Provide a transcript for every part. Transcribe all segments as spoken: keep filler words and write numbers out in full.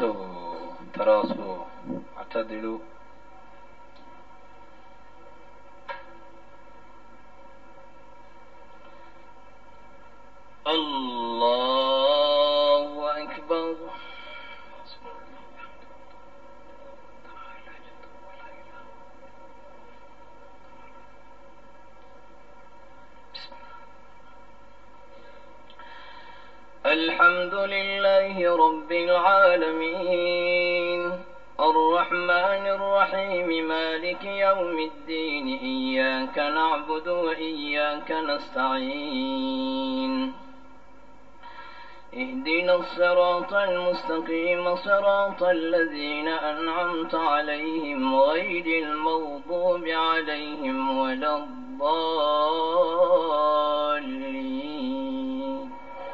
استووا تراصوا اعتدلوا. الله أكبر. الحمد لله رب العالمين الرحمن الرحيم مالك يوم الدين إياك نعبد وإياك نستعين اهدنا الصراط المستقيم صراط الذين أنعمت عليهم غير المغضوب عليهم ولا الضالين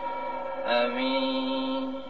آمين.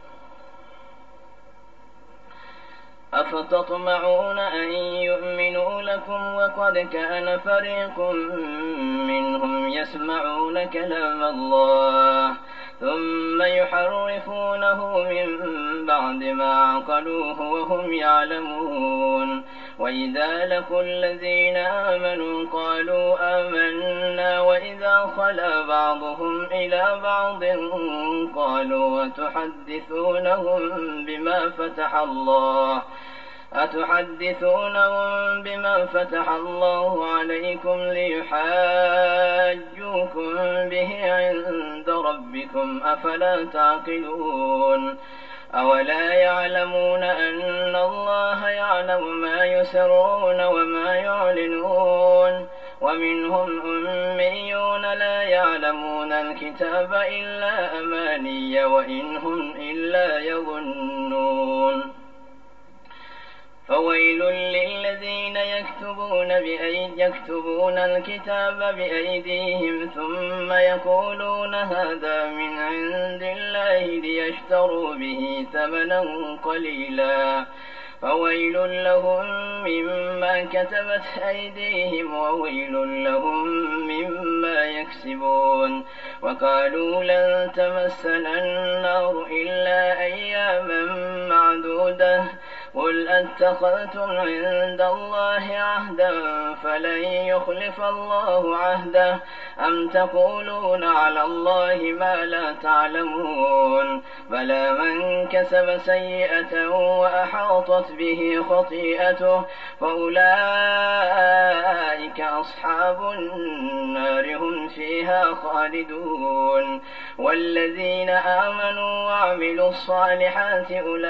أفتطمعون أن يؤمنوا لكم وقد كان فريق منهم يسمعون كلام الله ثم يحرفونه من بعد ما عقلوه وهم يعلمون. وإذا لقوا الذين آمنوا قالوا آمنا وإذا خلا بعضهم إلى بعض قالوا أتحدثونهم بما فتح الله أتحدثونهم بما فتح الله عليكم ليحاجوكم به عند ربكم أفلا تعقلون. أولا يعلمون أن الله يعلم ما يسرون وما يعلنون. ومنهم أميون لا يعلمون الكتاب إلا أماني وإن هم إلا يظنون. فويل للذين يكتبون بأيدي يكتبون الكتاب بأيديهم ثم يقولون هذا من عند الله ليشتروا به ثمنا قليلا فويل لهم مما كتبت أيديهم وويل لهم مما يكسبون. وقالوا لن تمسنا النار إلا أياما معدودة قل أتخذتم عند الله عهدا فلن يخلف الله عهده أم تقولون على الله ما لا تعلمون. بلى من كسب سيئة وأحاطت به خطيئته فأولئك أصحاب النار هم فيها خالدون. والذين آمنوا وعملوا الصالحات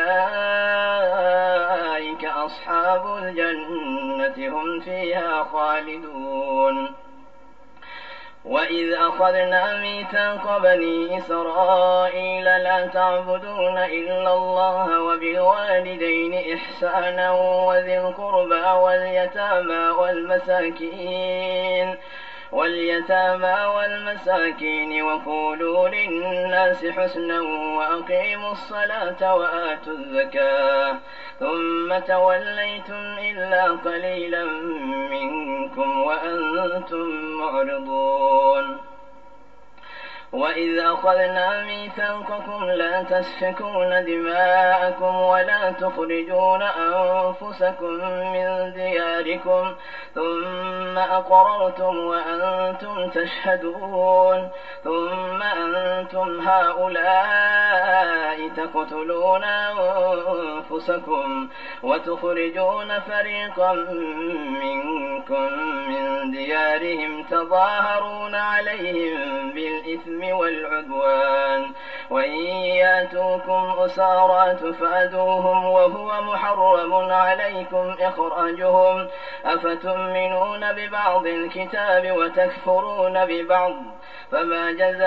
أولئك أصحاب الجنة هم فيها خالدون. وإذ أخذنا ميثاق بني إسرائيل لا تعبدون إلا الله وبالوالدين إحسانا وذي القربى واليتامى والمساكين واليتامى والمساكين وقولوا للناس حسنا وأقيموا الصلاة وآتوا الزكاة ثم توليتم إلا قليلا منكم وأنتم معرضون. وإذ أخذنا ميثاقكم لا تسفكون دماءكم ولا تخرجون أنفسكم من دياركم ثم أقررتم وأنتم تشهدون ثم أنتم هؤلاء تقتلون أنفسكم وتخرجون فريقا منكم من ديارهم تظاهرون عليهم بالإثم والعدوان وإن ياتوكم أسارى تفادوهم وهو محرم عليكم إخراجهم أفتؤمنون ببعض الكتاب وتكفرون ببعض فما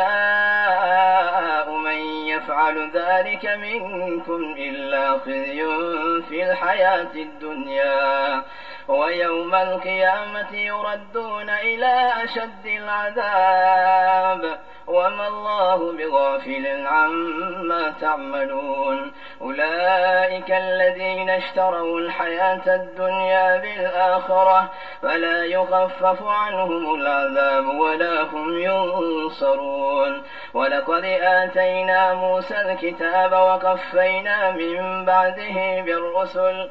جزاء من يفعل ذلك منكم إلا خزي في الحياة الدنيا ويوم القيامة يردون إلى أشد العذاب وما وما الله بغافل عما تعملون أولئك الذين اشتروا الحياة الدنيا بالآخرة فلا يخفف عنهم العذاب ولا هم ينصرون ولقد آتينا موسى الكتاب وقفينا من بعده بالرسل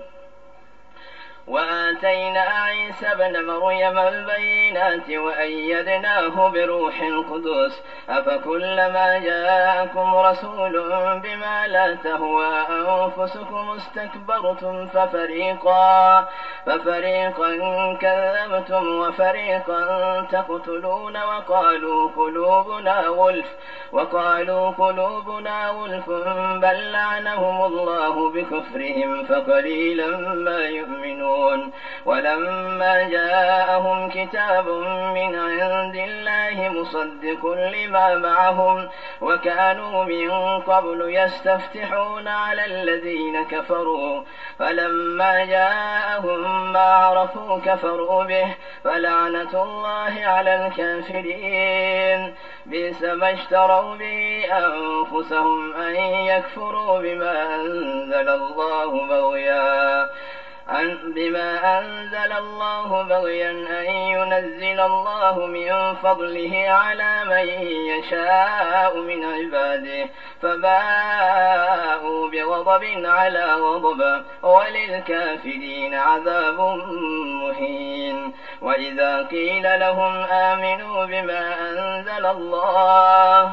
وآتينا عيسى ابن مريم البينات وأيدناه بروح القدس أفكلما جاءكم رسول بما لا تهوى أنفسكم استكبرتم ففريقا, ففريقا كذبتم وفريقا تقتلون وقالوا قلوبنا غلف وقالوا قلوبنا غلف بل لعنهم الله بكفرهم فقليلا ما يؤمنون ولما جاءهم كتاب من عند الله مصدق لما معهم وكانوا من قبل يستفتحون على الذين كفروا فلما جاءهم ما عرفوا كفروا به فلعنة الله على الكافرين بئس ما اشتروا به أنفسهم أن يكفروا بما أنزل الله بغيا بما أنزل الله بغيا أن ينزل الله من فضله على من يشاء من عباده فباءوا بغضب على غضب وللكافرين عذاب مهين وإذا قيل لهم آمنوا بما أنزل الله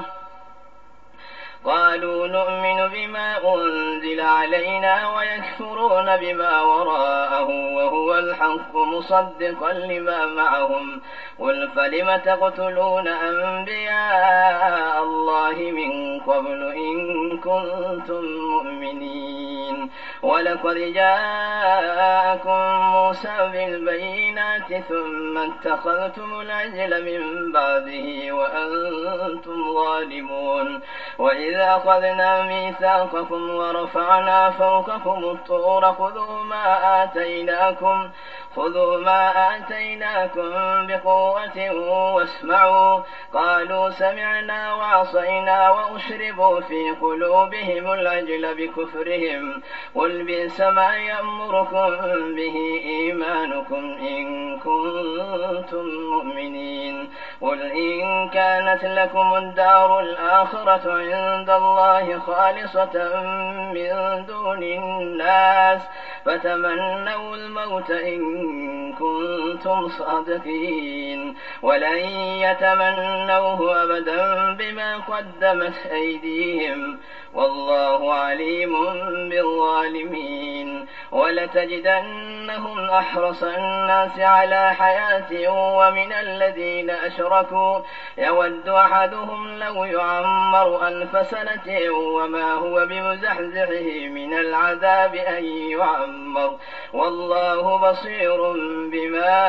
قالوا نؤمن بما أنزل علينا ويكفرون بما وراءه وهو الحق مصدقا لما معهم قل فلم تقتلون أنبياء الله من قبل إن كنتم مؤمنين ولقد جاءكم موسى بالبينات ثم اتخذتم العجل من بعده وأنتم ظالمون وإذا أخذنا ميثاقكم ورفعنا فوقكم الطور خذوا ما آتيناكم خذوا ما آتيناكم بقوة واسمعوا قالوا سمعنا وعصينا وأشربوا في قلوبهم العجل بكفرهم قل بئس ما يأمركم به إيمانكم إن كنتم مؤمنين قل إن كانت لكم الدار الآخرة عند الله خالصة من دون الناس فتمنوا الموت إن كنتم صادقين ولن يتمنوه أبدا بما قدمت أيديهم والله عليم بالظالمين ولتجدنهم أحرص الناس على حياة ومن الذين أشركوا يود أحدهم لو يعمر ألف سنة وما هو بمزحزحه من العذاب أن يعمر والله بصير بما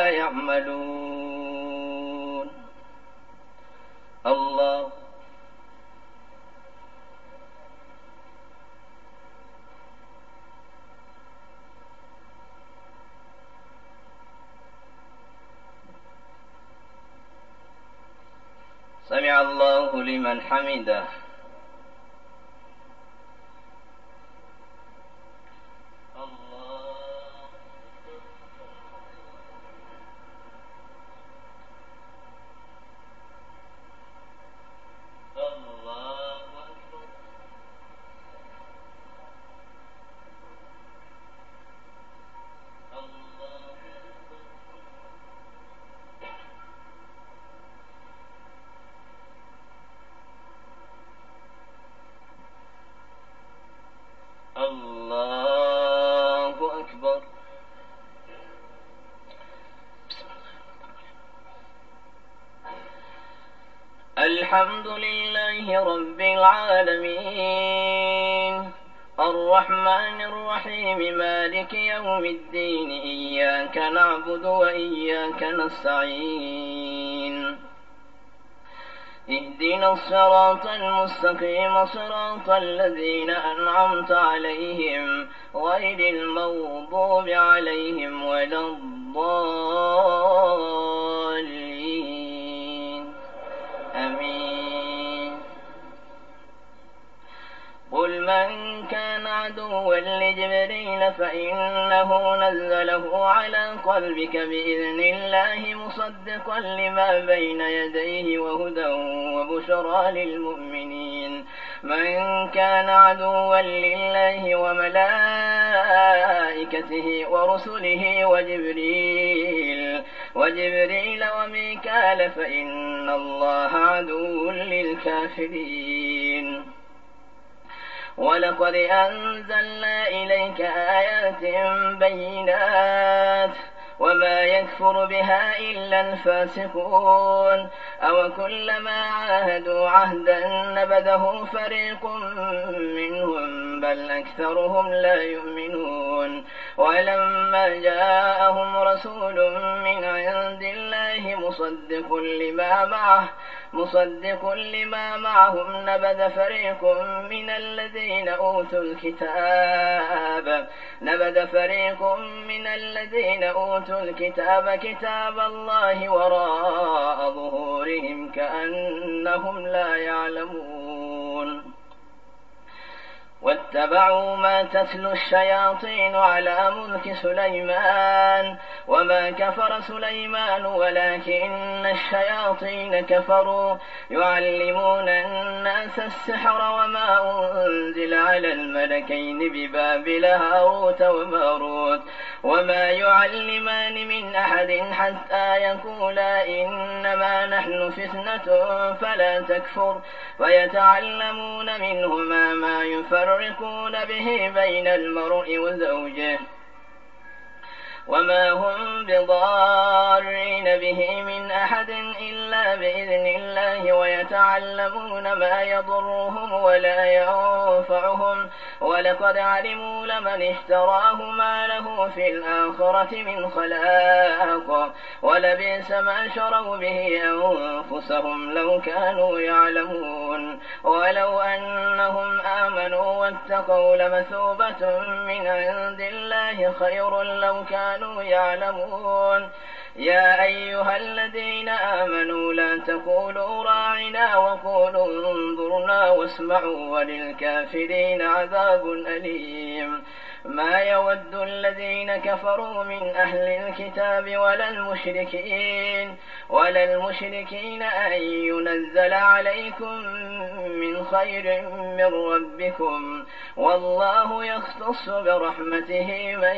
يعملون الله سمع الله لمن حمده الحمد لله رب العالمين الرحمن الرحيم مالك يوم الدين إياك نعبد وإياك نستعين اهدنا الصراط المستقيم صراط الذين أنعمت عليهم غير المغضوب عليهم ولا الضالين آمين من كان عدوا لجبريل فإنه نزله على قلبك بإذن الله مصدقا لما بين يديه وهدى وبشرى للمؤمنين. من كان عدوا لله وملائكته ورسله وجبريل وجبريل وميكال فإن الله عدو للكافرين. ولقد أنزلنا إليك آيات بينات وما يكفر بها إلا الفاسقون. أو كلما عاهدوا عهدا نبذه فريق منهم بل أكثرهم لا يؤمنون. ولما جاءهم رسول من عند الله مصدق لما معه مصدق لما معهم نبذ فريق من الذين أوتوا الكتاب نبذ فريق من الذين أوتوا الكتاب كتاب الله وراء ظهورهم كأنهم لا يعلمون. واتبعوا ما تتلو الشياطين على ملك سليمان وما كفر سليمان ولكن الشياطين كفروا يعلمون الناس السحر وما أنزل على الملكين ببابل هاروت وماروت وما يعلمان من أحد حتى يقولا إنما نحن فتنة فلا تكفر فيتعلمون منهما ما يفرقون به بين المرء وزوجه وما هم بضارين به من أحد إلا بإذن الله ويتعلمون ما يضرهم ولا ينفعهم ولقد علموا لمن اشتراه ما له في الآخرة من خلاق ولبئس ما شروا به أنفسهم لو كانوا يعلمون. ولو أنهم آمنوا واتقوا لمثوبة من عند الله خير لو كانوا يعلمون. يا أيها الذين آمنوا لا تقولوا راعنا وقولوا انظرنا واسمعوا وللكافرين عذاب أليم. ما يود الذين كفروا من أهل الكتاب ولا المشركين ولا المشركين أن ينزل عليكم من خير من ربكم والله يختص برحمته من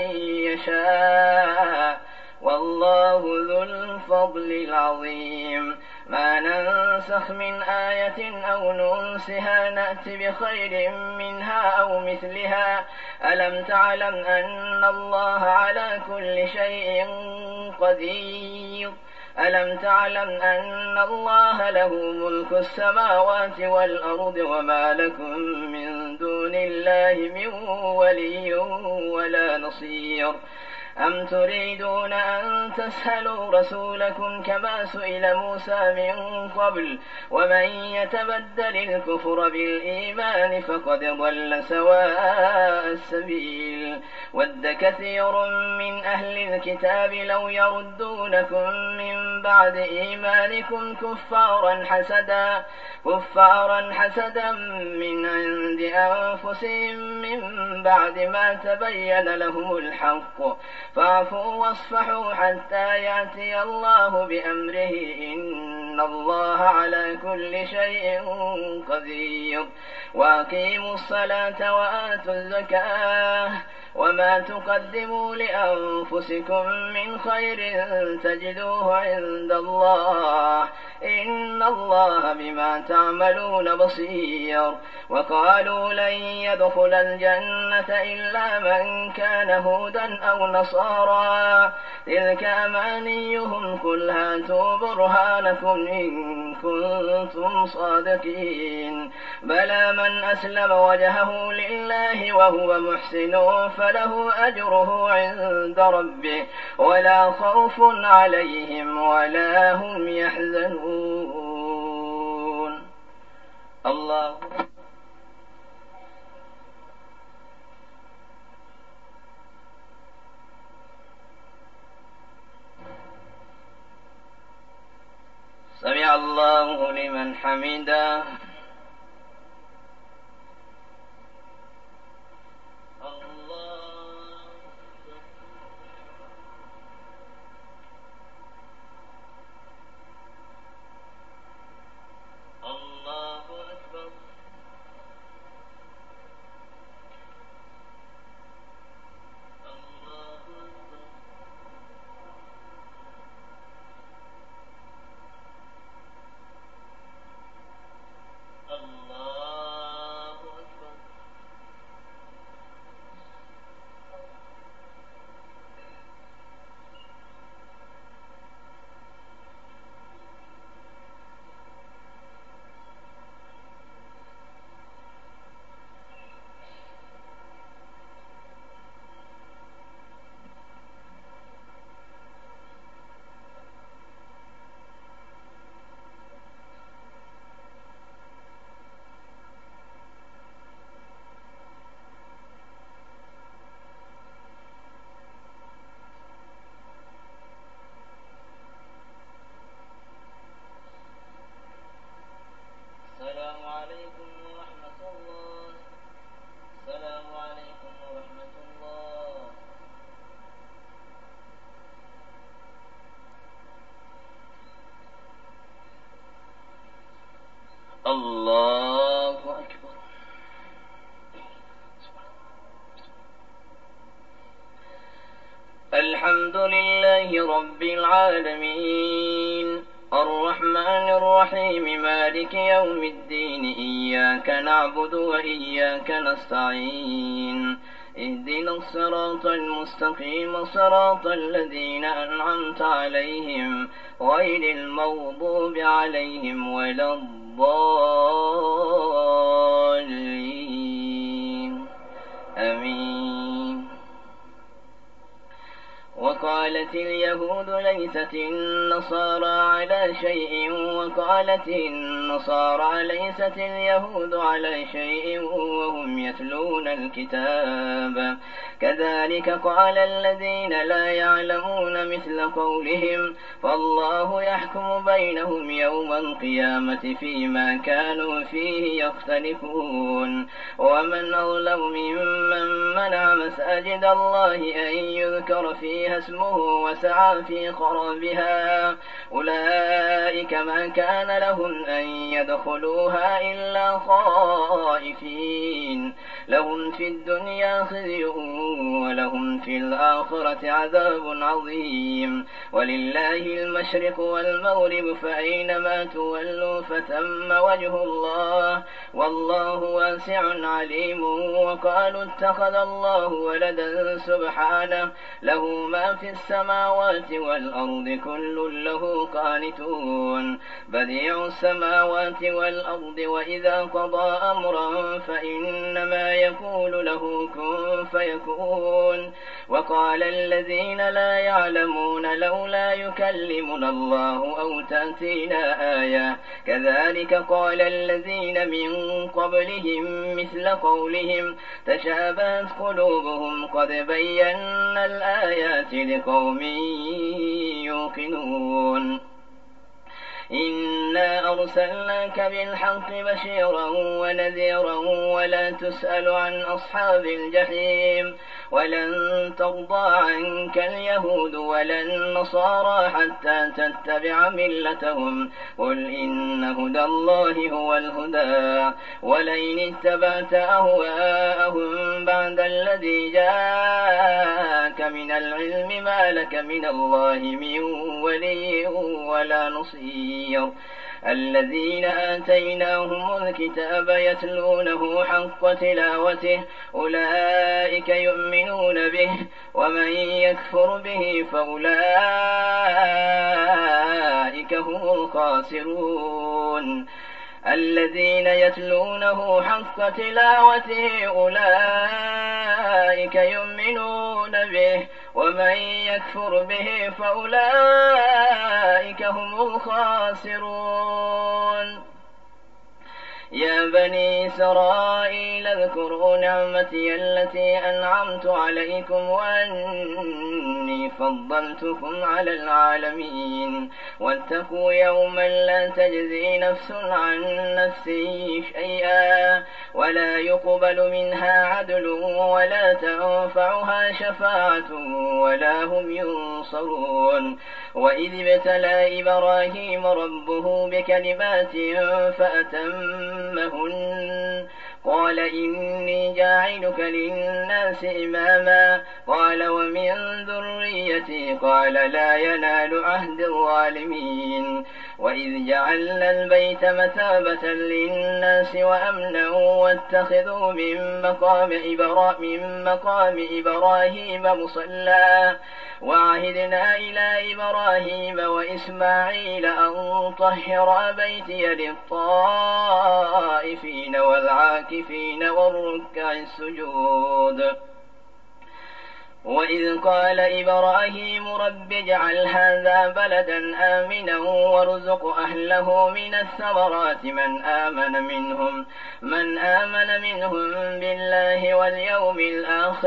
يشاء والله ذو الفضل العظيم. ما ننسخ من آية أو ننسها نأت بخير منها أو مثلها. ألم تعلم أن الله على كل شيء قدير ألم تعلم أن الله له ملك السماوات والأرض وما لكم من دون الله من ولي ولا نصير. أم تريدون أن تسألوا رسولكم كما سئل موسى من قبل ومن يتبدل الكفر بالإيمان فقد ضل سواء السبيل. ود كثير من أهل الكتاب لو يردونكم من بعد إيمانكم كفارا حسدا كفارا حسدا من عند أنفسهم من بعد ما تبين لهم الحق فاعفوا واصفحوا حتى يأتي الله بأمره إن الله على كل شيء قدير. وأقيموا الصلاة وآتوا الزكاة وما تقدموا لأنفسكم من خير تجدوه عند الله إن الله بما تعملون بصير. وقالوا لن يدخل الجنة إلا من كان هودا أو نصارى تلك أمانيهم قل هاتوا برهانكم إن كنتم صادقين. بلى من أسلم وجهه لله وهو محسن فله أجره عند ربه ولا خوف عليهم ولا هم يحزنون. الله سمع الله لمن حمده. عليكم ورحمة الله. السلام عليكم ورحمة الله. الله أكبر. الحمد لله رب العالمين الرحمن الرحيم مالك يوم الدين إياك نعبد وإياك نستعين اهدنا الصراط المستقيم صراط الذين أنعمت عليهم غير المغضوب عليهم ولا الضالين آمين. وقالت اليهود ليست النصارى على شيء وقالت النصارى ليست اليهود على شيء وهم يتلون الكتاب كذلك قال الذين لا يعلمون مثل قولهم فالله يحكم بينهم يوم القيامة فيما كانوا فيه يختلفون ومن أظلم ممن منع مساجد الله أن يذكر فيها اسمه وسعى في خرابها أولئك ما كان لهم أن يدخلوها إلا خائفين لهم في الدنيا خزي ولهم في الآخرة عذاب عظيم ولله المشرق والمغرب فأينما تولوا فتم وجه الله والله واسع عليم وقالوا اتخذ الله ولدا سبحانه له ما في السماوات والأرض كل له قانتون بديع السماوات والأرض وإذا قضى أمرا فإنما يقول له كن فيكون وقال الذين لا يعلمون لولا يكلمنا الله أو تأتينا آية كذلك قال الذين من قبلهم مثل قولهم تشابهت قلوبهم قد بينا الآيات لقوم يوقنون إنا أرسلناك بالحق بشيرا ونذيرا ولا تسأل عن أصحاب الجحيم ولن ترضى عنك اليهود ولا النصارى حتى تتبع ملتهم قل إن هدى الله هو الهدى ولئن اتبعت أهواءهم بعد الذي جاءك من العلم ما لك من الله من ولي ولا نصير الذين آتيناهم الكتاب يتلونه حق تلاوته أولئك يؤمنون به ومن يكفر به فأولئك هم الخاسرون الذين يتلونه حق تلاوته أولئك يؤمنون به ومن يكفر به فأولئك هم الخاسرون يا بني إسرائيل اذكروا نعمتي التي أنعمت عليكم وأني فضلتكم على العالمين واتقوا يوما لا تجزي نفس عن نفس شيئا ولا يقبل منها عدل ولا تنفعها شفاعة ولا هم ينصرون وإذ ابتلى إبراهيم ربه بكلمات فأتمهن قال إني جاعلك للناس إماما قال ومن ذريتي قال لا ينال عهد الظالمين وإذ جعلنا البيت مثابة للناس وأمنا واتخذوا من مقام إبراهيم, من مقام إبراهيم مصلى وعهدنا إلى إبراهيم وإسماعيل أن طهر بيتي للطائفين والعاكفين والركع السجود وإذ قال إبراهيم رب اجعل هذا بلدا آمنا وارزق أهله من الثمرات من آمن منهم من آمن منهم بالله واليوم الآخر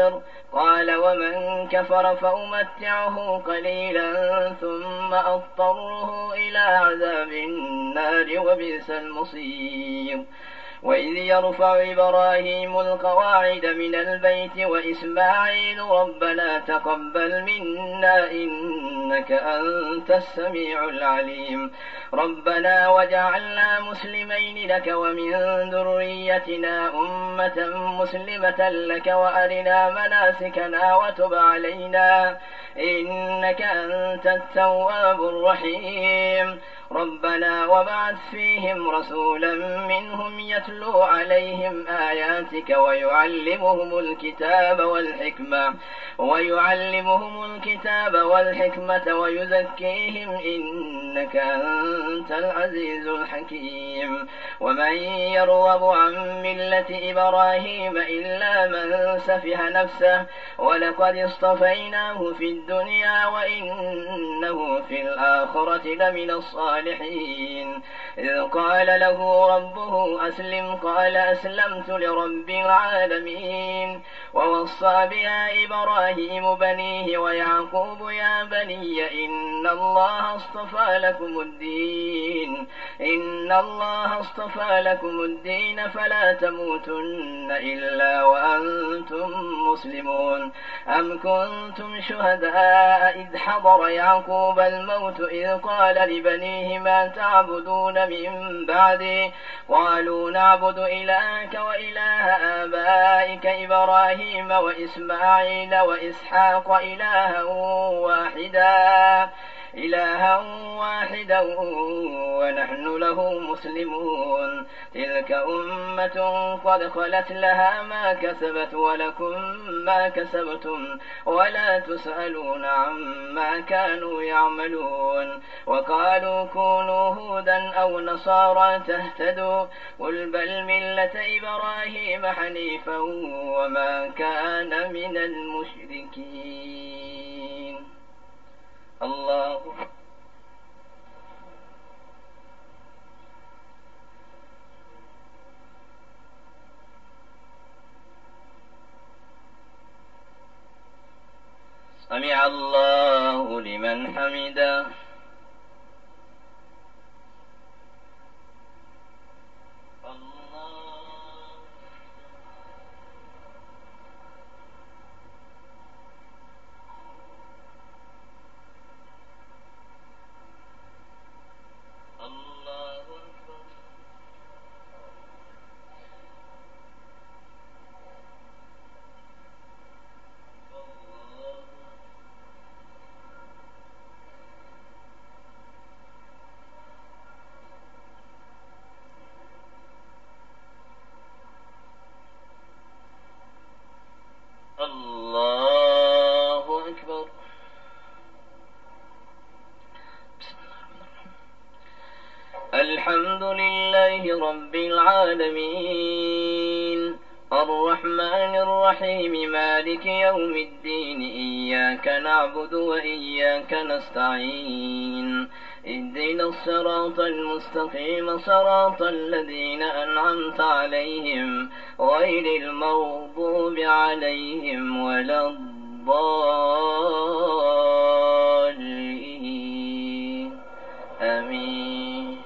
قال ومن كفر فأمتعه قليلا ثم أضطره إلى عذاب النار وبئس المصير. وإذ يرفع إبراهيم القواعد من البيت وإسماعيل ربنا تقبل منا إنك أنت السميع العليم ربنا وجعلنا مسلمين لك ومن ذريتنا أمة مسلمة لك وأرنا مناسكنا وتب علينا إنك أنت التواب الرحيم ربنا وابعث فيهم رسولا منهم يتلو عليهم آياتك ويعلمهم الكتاب والحكمة ويعلمهم الكتاب والحكمة ويزكيهم إنك أنت العزيز الحكيم ومن يرغب عن ملة إبراهيم إلا من سفه نفسه ولقد اصطفيناه في الدنيا وإنه في الآخرة لمن الصالحين الصالحين إذ قال له ربه أسلم قال أسلمت لرب العالمين ووصى بها إبراهيم بنيه ويعقوب يا بني إن الله اصطفى لكم الدين إن الله اصطفى لكم الدين فلا تموتن إلا وأنتم مسلمون أم كنتم شهداء إذ حضر يعقوب الموت إذ قال لبنيه ما تعبدون من بعدي قالوا نعبد إلهك وإله آبائك إبراهيم وإسماعيل وإسحاق إلها واحدا إلها واحدا ونحن له مسلمون تلك أمة قد خلت لها ما كسبت ولكم ما كسبتم ولا تسألون عما كانوا يعملون وقالوا كونوا هودا أو نصارى تهتدوا قل بل ملة إبراهيم حنيفا وما كان من المشركين. الله سمع الله لمن حمده. الله أكبر. الحمد لله رب العالمين الرحمن الرحيم مالك يوم الدين إياك نعبد وإياك نستعين اهدنا الصراط المستقيم صراط الذين أنعمت عليهم غير المغضوب عليهم ولا الضالين آمين.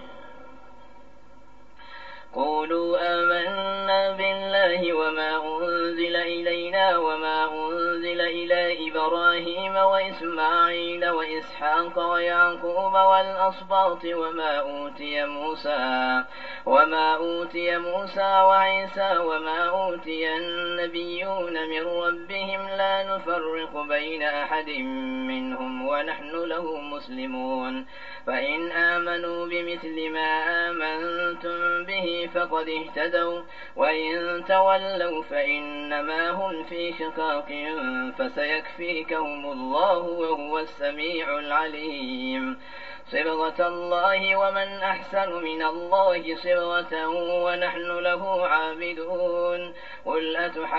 قولوا آمنا بالله وما أنزل إلينا وما أنزل إلى إبراهيم وإسماعيل وإسحاق ويعقوب والأسباط وما أوتي موسى وما أوتي موسى وعيسى وما أوتي النبيون من ربهم لا نفرق بين أحد منهم ونحن له مسلمون فإن آمنوا بمثل ما آمنتم به فقد اهتدوا وإن تولوا فإنما هم في شقاق فسيكفيكهم الله وهو السميع العليم. صبغة الله ومن أحسن من الله صبغة ونحن له عابدون. قل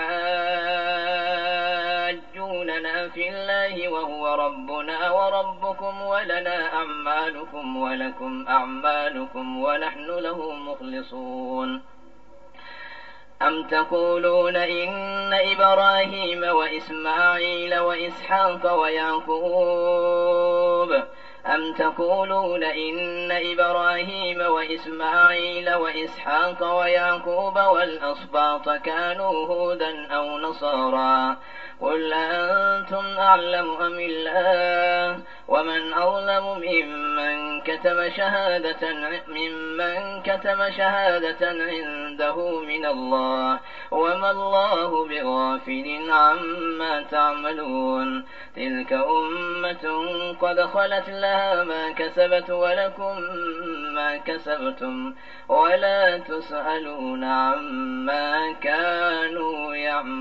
أتحاجوننا في الله وهو ربنا وربكم ولنا أعمالكم ولكم أعمالكم ونحن له مخلصون. أم تقولون إن إبراهيم وإسماعيل وإسحاق ويعقوب أم تقولون إن إبراهيم وإسماعيل وإسحاق ويعقوب والأسباط كانوا هودا أو نصارى قل أنتم أعلم أم الله ومن أظلم ممن كتم شهادة ممن كتم شهادة عنده من الله وما الله بغافل عما تعملون تلك أمة قد خلت لها ما كسبت ولكم ما كسبتم ولا تسألون عما كانوا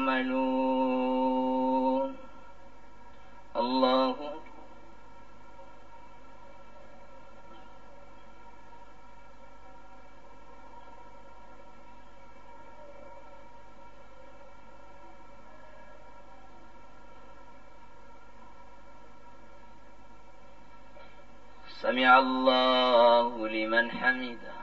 يعملون. الله سمع الله لمن حمده.